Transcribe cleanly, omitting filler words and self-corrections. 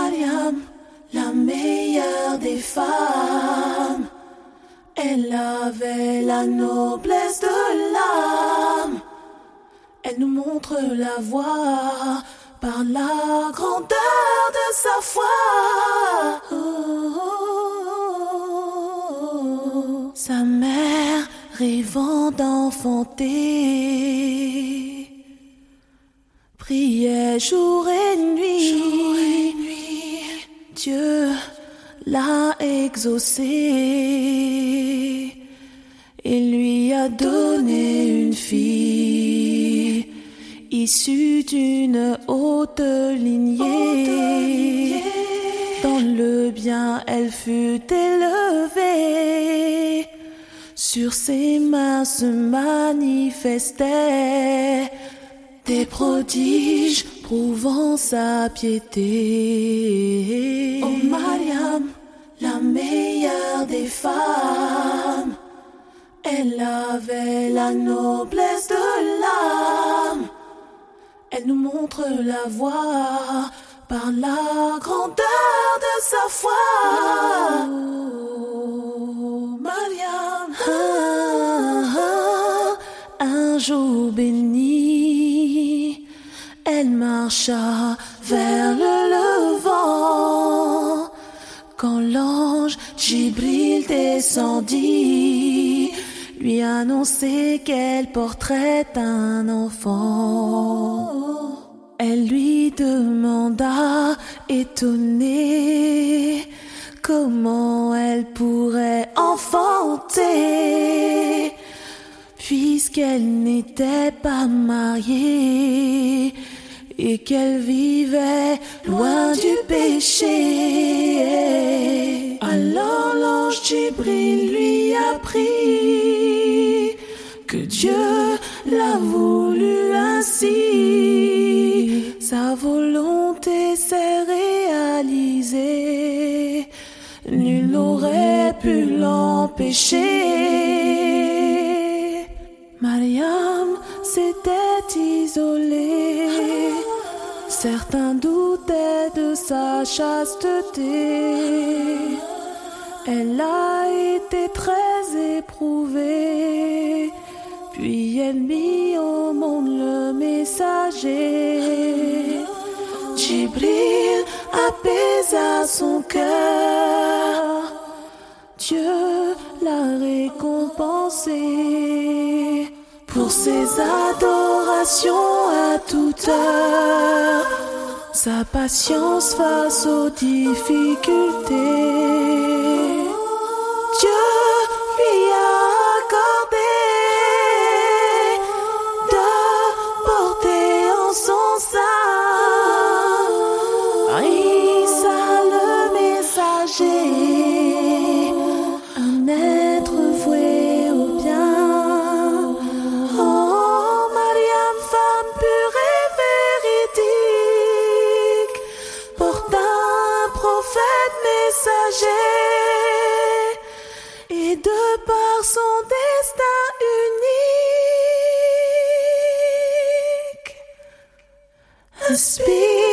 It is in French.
Mariam, la meilleure des femmes. Elle avait la noblesse de l'âme. Elle nous montre la voie par la grandeur de sa foi. Sa mère rêvant d'enfanter priait jour et nuit. Dieu l'a exaucé et lui a donné une fille issue d'une haute lignée. Dans le bien elle fut élevée, sur ses mains se manifestaient des prodiges prouvant sa piété. Oh Mariam, la meilleure des femmes, elle avait la noblesse de l'âme. Elle nous montre la voie par la grandeur de sa foi. Oh Mariam, un jour béni, elle marcha vers le levant, quand l'ange Jibril descendit, lui annonçait qu'elle porterait un enfant. Elle lui demanda, étonnée, comment elle pourrait enfanter, puisqu'elle n'était pas mariée et qu'elle vivait loin du péché. Alors l'ange Jibril lui apprit que Dieu l'a voulu ainsi. Sa volonté s'est réalisée, nul n'aurait pu l'empêcher. Mariam s'était isolée, certains doutaient de sa chasteté. Elle a été très éprouvée, puis elle mit au monde le messager. Jibril apaisa son cœur, Dieu l'a récompensé pour ses adorations à toute heure, sa patience face aux difficultés. Dieu lui a accordé de porter en son sein Isa le messager, un être voué au bien. Oh Mariam, femme pure et véridique, porte un prophète messager, et de par son destin unique, inspire